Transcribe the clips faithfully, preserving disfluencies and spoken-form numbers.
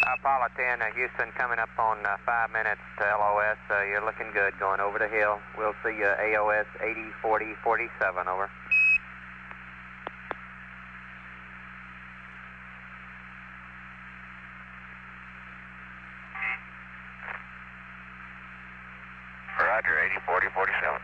Apollo ten, uh, Houston, coming up on uh, five minutes to L O S. Uh, you're looking good going over the hill. We'll see you A O S eighty forty forty-seven, over. Roger, eighty forty forty-seven.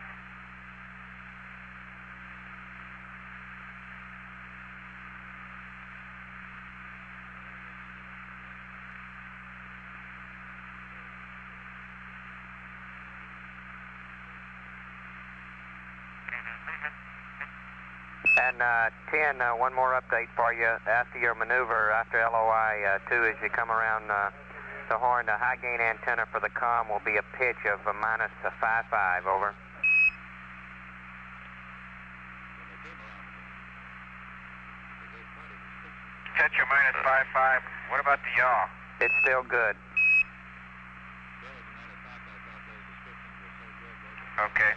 And uh, ten, uh, one more update for you. After your maneuver, after L O I two, as you come around uh, the horn, the high gain antenna for the comm will be a pitch of a minus five five, over. Catch your minus five five. What about the yaw? It's still good. Okay.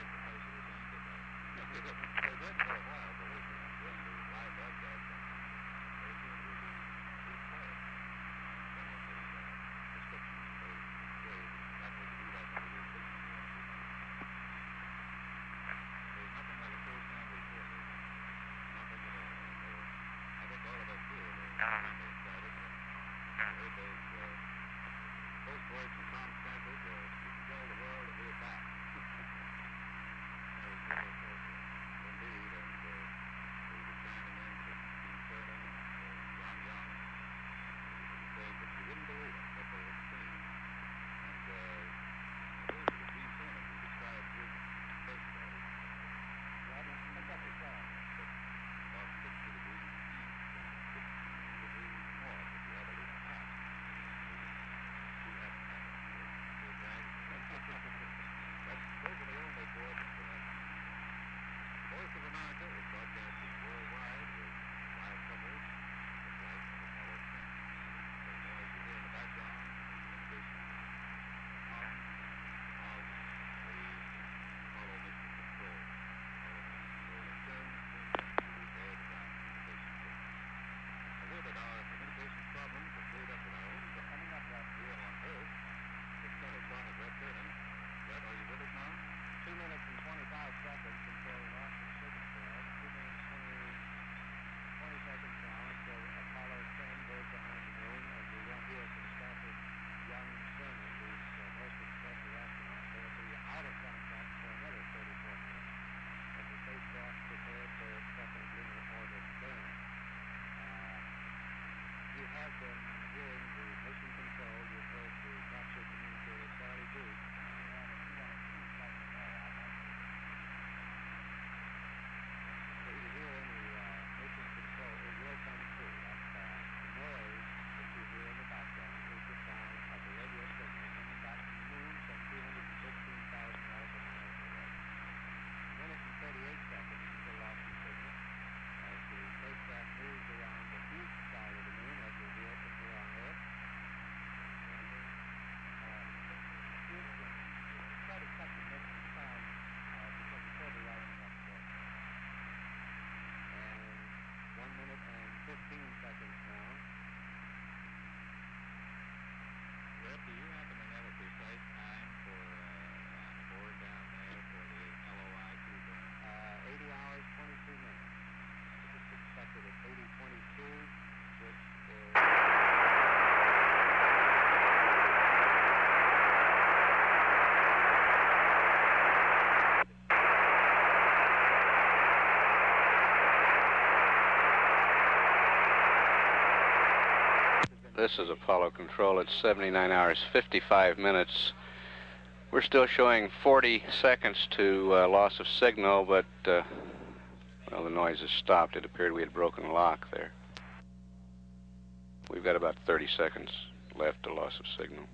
This is Apollo Control. It's seventy-nine hours, fifty-five minutes. We're still showing forty seconds to uh, loss of signal, but, uh, well, the noise has stopped. It appeared we had broken lock there. We've got about thirty seconds left to loss of signal.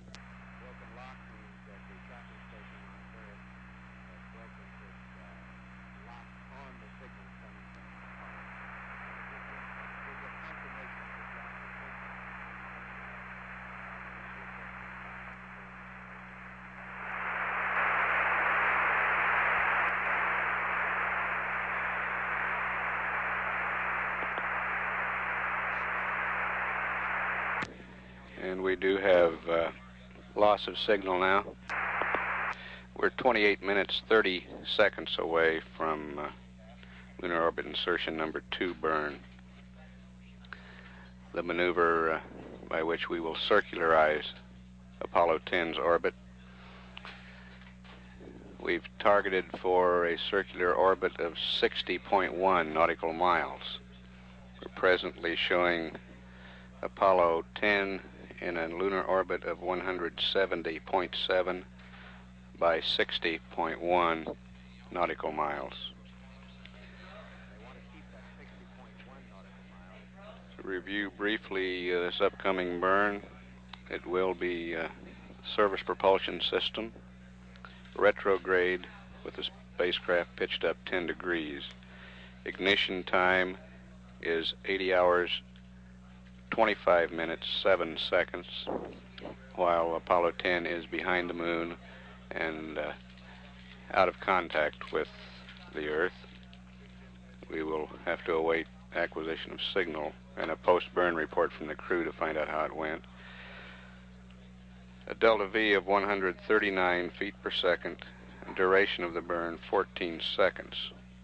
And we do have uh, loss of signal now. We're twenty-eight minutes, thirty seconds away from uh, lunar orbit insertion number two burn. The maneuver uh, by which we will circularize Apollo ten's orbit. We've targeted for a circular orbit of sixty point one nautical miles. We're presently showing Apollo ten in a lunar orbit of one hundred seventy point seven by sixty point one nautical miles. To review briefly uh, this upcoming burn, it will be a service propulsion system, retrograde with the spacecraft pitched up ten degrees. Ignition time is eighty hours, twenty-five minutes, seven seconds, while Apollo ten is behind the moon and uh, out of contact with the Earth. We will have to await acquisition of signal and a post-burn report from the crew to find out how it went. A delta V of one hundred thirty-nine feet per second, duration of the burn fourteen seconds.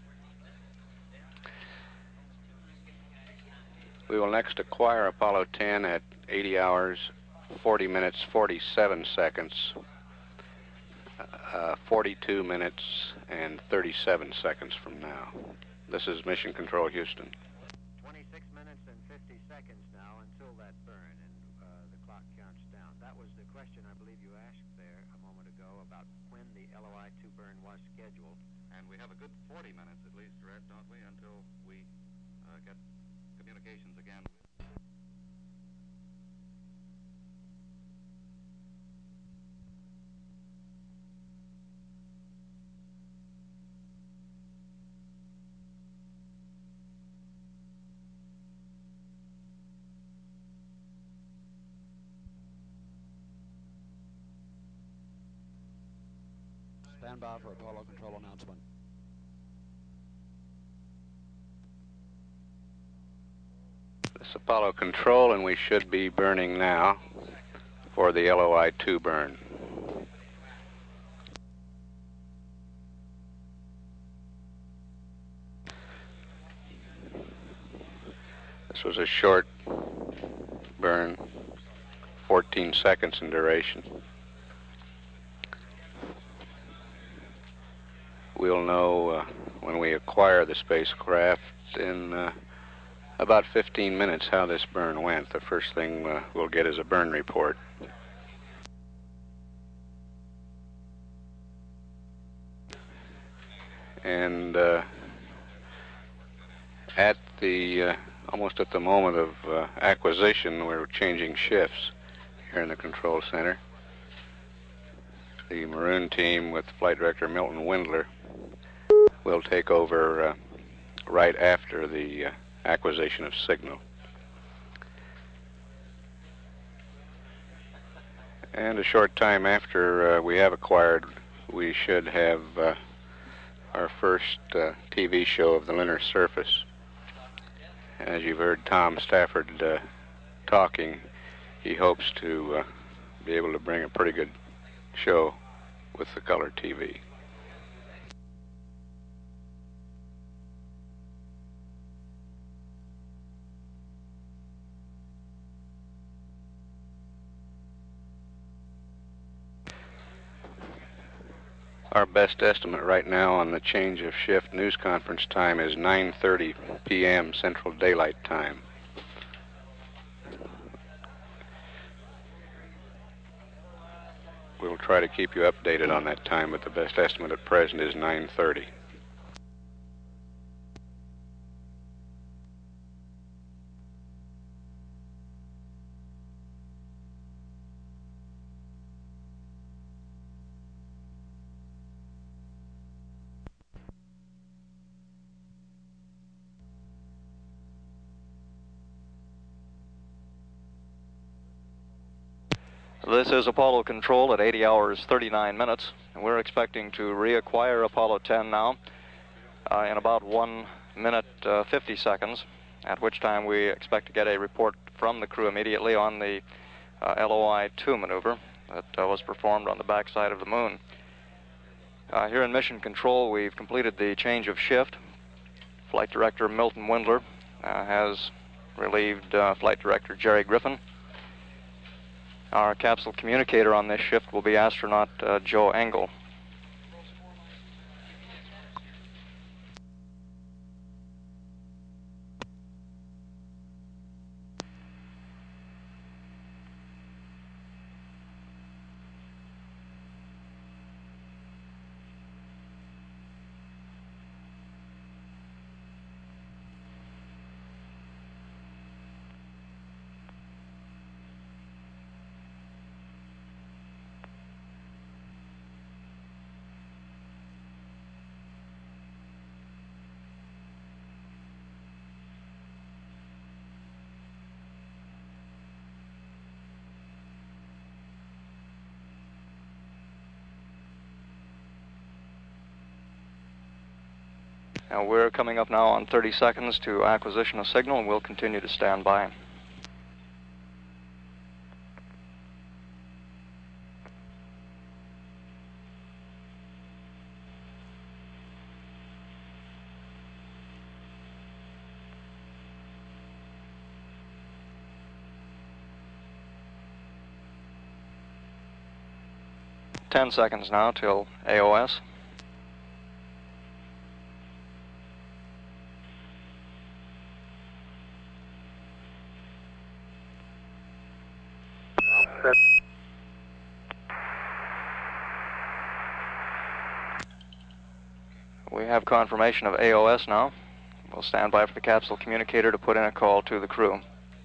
We will next acquire Apollo ten at eighty hours, forty minutes, forty-seven seconds, uh, forty-two minutes, and thirty-seven seconds from now. This is Mission Control, Houston. twenty-six minutes and fifty seconds now until that burn, and uh, the clock counts down. That was the question I believe you asked there a moment ago about when the L O I two burn was scheduled. And we have a good forty minutes at least, Red, don't we, until we uh, get communications again. Stand by for Apollo control announcement. This is Apollo control, and we should be burning now for the L O I two burn. This was a short burn, fourteen seconds in duration. We'll know uh, when we acquire the spacecraft in uh, about fifteen minutes how this burn went. The first thing uh, we'll get is a burn report. And uh, at the, uh, almost at the moment of uh, acquisition, we're changing shifts here in the control center. The Maroon team with Flight Director Milton Windler will take over uh, right after the uh, acquisition of signal. And a short time after uh, we have acquired, we should have uh, our first uh, T V show of the lunar surface. As you've heard Tom Stafford uh, talking, he hopes to uh, be able to bring a pretty good show with the color T V. Our best estimate right now on the change of shift news conference time is nine thirty p m Central Daylight Time. We'll try to keep you updated on that time, but the best estimate at present is nine thirty. This is Apollo Control at eighty hours, thirty-nine minutes, and we're expecting to reacquire Apollo ten now uh, in about one minute, uh, fifty seconds, at which time we expect to get a report from the crew immediately on the uh, L O I two maneuver that uh, was performed on the backside of the moon. Uh, here in Mission Control, we've completed the change of shift. Flight Director Milton Windler uh, has relieved uh, Flight Director Jerry Griffin. Our capsule communicator on this shift will be astronaut uh, Joe Engel. Now we're coming up now on thirty seconds to acquisition of signal, and we'll continue to stand by. Ten seconds now till A O S. We have confirmation of A O S now. We'll stand by for the capsule communicator to put in a call to the crew.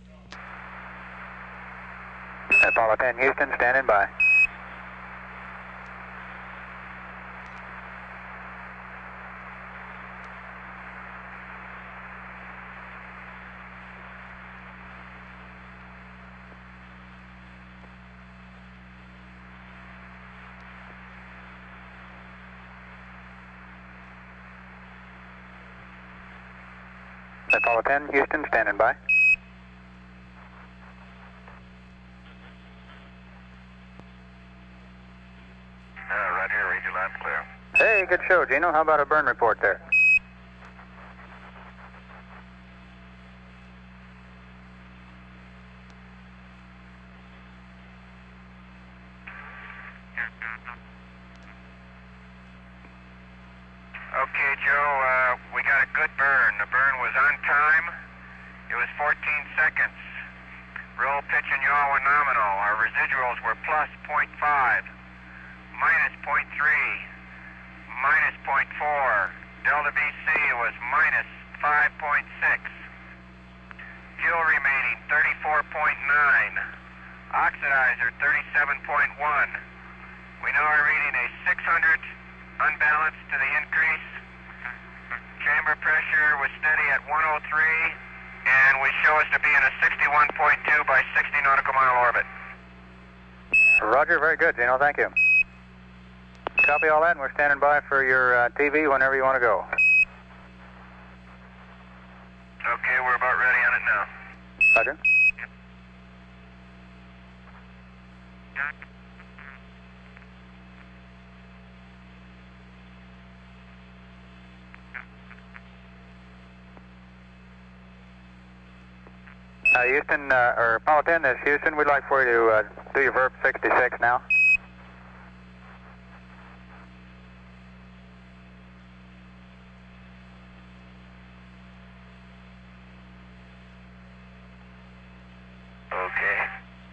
Apollo ten Houston, standing by. Apollo ten Houston, standing by. Uh, right here, read your line clear. Hey, good show, Gino. How about a burn report there? Okay, Joe, uh, we got a good burn. The burn was on time. It was fourteen seconds. Roll, pitch, and yaw were nominal. Our residuals were plus zero point five, minus zero point three, minus zero point four. Delta B C was minus five point six. Fuel remaining thirty-four point nine. Oxidizer thirty-seven point one. We now are reading a six hundred unbalanced to the increase. Chamber pressure was steady at one oh three, and we show us to be in a sixty-one point two by sixty nautical mile orbit. Roger, very good, Gino. Thank you. Copy all that, and we're standing by for your uh, T V whenever you want to go. Okay, we're about ready on it now. Roger. Uh, Houston, uh, or Apollo ten, this is Houston. We'd like for you to uh, do your Verb sixty-six now. Okay.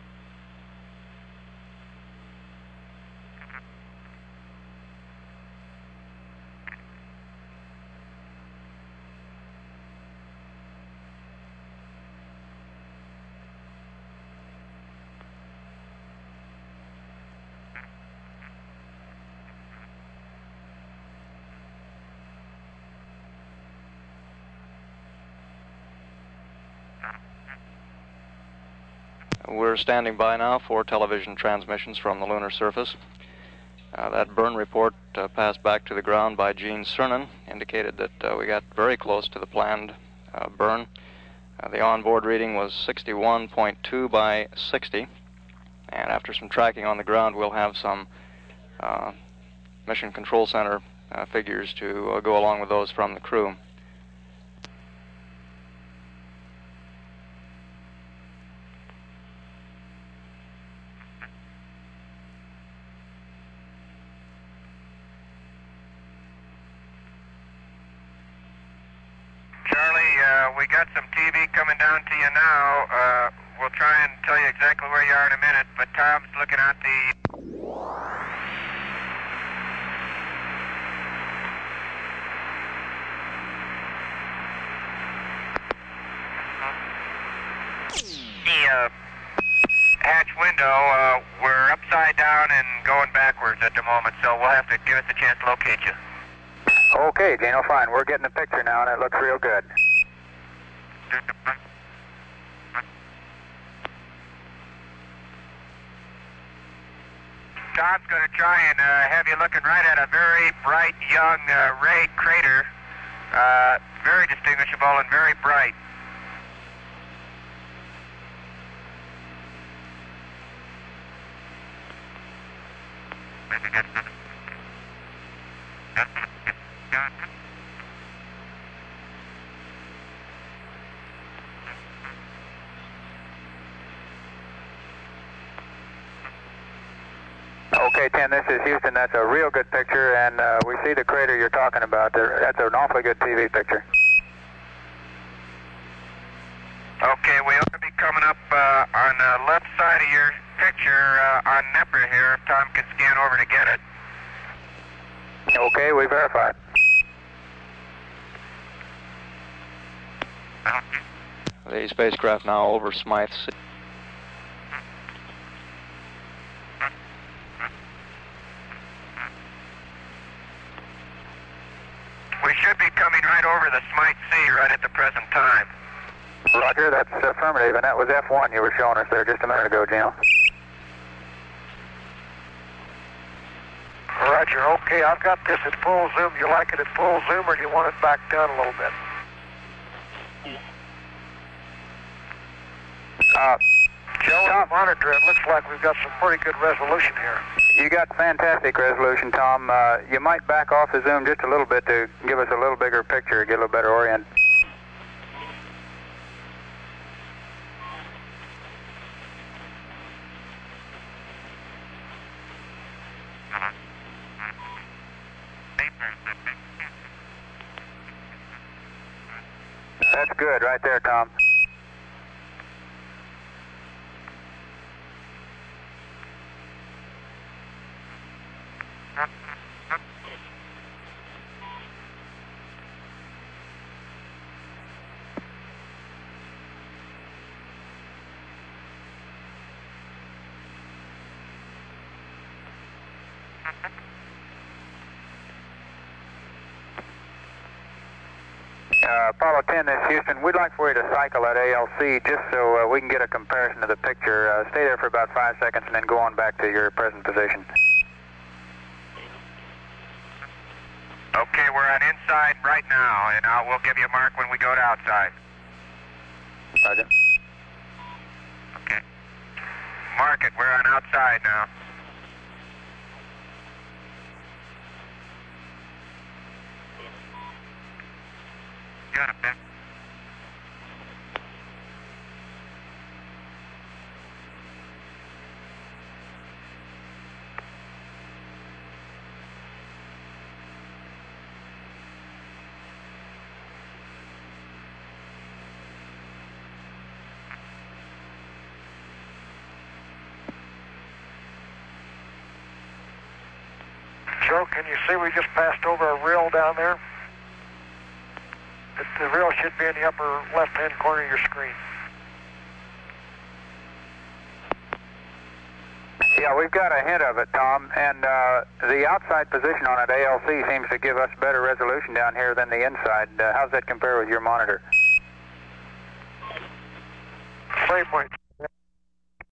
We're standing by now for television transmissions from the lunar surface. Uh, that burn report uh, passed back to the ground by Gene Cernan indicated that uh, we got very close to the planned uh, burn. Uh, the onboard reading was sixty-one point two by sixty. And after some tracking on the ground, we'll have some uh, Mission Control Center uh, figures to uh, go along with those from the crew. Uh, we got some T V coming down to you now. Uh, we'll try and tell you exactly where you are in a minute, but Tom's looking at the... The uh, hatch window, uh, we're upside down and going backwards at the moment, so we'll have to give us a chance to locate you. Okay, Gino, fine. We're getting a picture now, and it looks real good. Tom's going to try and uh, have you looking right at a very bright, young uh, ray crater. Uh, very distinguishable and very bright. Okay, Tim, this is Houston. That's a real good picture, and uh, we see the crater you're talking about. That's an awfully good T V picture. Okay, we ought to be coming up uh, on the left side of your picture uh, on Nepper here, if Tom can scan over to get it. Okay, we verified. The spacecraft now over Smythe City. We should be coming right over the Smythe Sea right at the present time. Roger, that's affirmative, and that was F one you were showing us there just a minute ago, Gino. Roger, okay, I've got this at full zoom. You like it at full zoom, or do you want it back down a little bit? Uh, Joe, on the monitor, it looks like we've got some pretty good resolution here. You got fantastic resolution, Tom. Uh, you might back off the zoom just a little bit to give us a little bigger picture, get a little better orient. That's good right there, Tom. Uh, Apollo ten, this is Houston. We'd like for you to cycle at A L C just so uh, we can get a comparison of the picture. Uh, stay there for about five seconds and then go on back to your present position. Okay, we're on inside right now, and uh, we'll give you a mark when we go to outside. Roger. Okay. Mark it, we're on outside now. Got it, man. Joe, can you see we just passed over a rill down there? The rill should be in the upper left-hand corner of your screen. Yeah, we've got a hint of it, Tom, and uh, the outside position on it, A L C, seems to give us better resolution down here than the inside. Uh, how's that compare with your monitor? Frame rate